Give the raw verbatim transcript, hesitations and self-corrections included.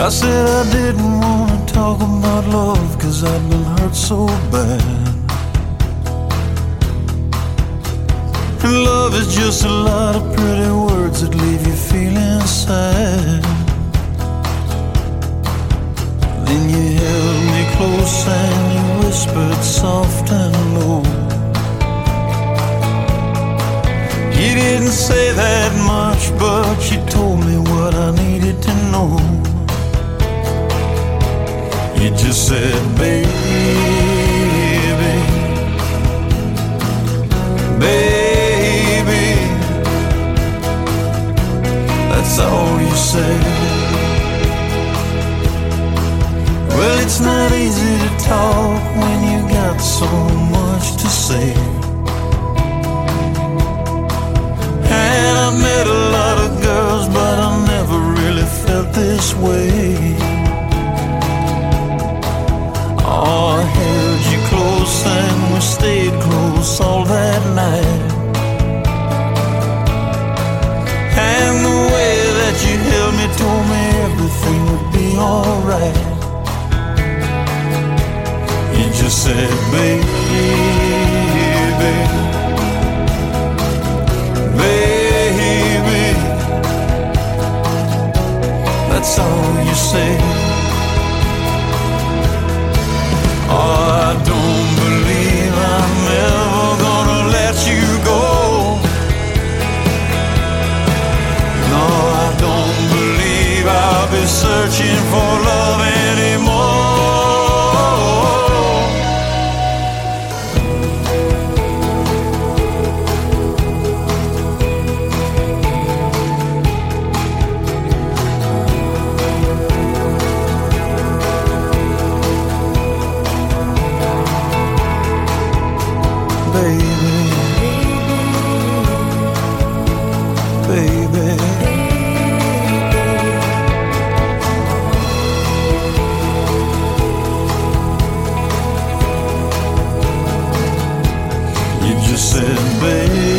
I said I didn't want to talk about love, 'cause I'd been hurt so bad. And love is just a lot of pretty words that leave you feeling sad. Then you held me close and you whispered soft and low. You didn't say that much, but you told me what I needed to know. You just said, baby, baby. That's all you said. Well, it's not easy to talk when you got so much to say. And I've met a lot of girls, but I never really felt this way. Oh, I held you close and we stayed close all that night. And the way that you held me told me everything would be alright. You just said, baby, baby. That's all you say. Oh, I don't believe I'm ever gonna let you go. No, I don't believe I'll be searching for love anymore. Said, baby.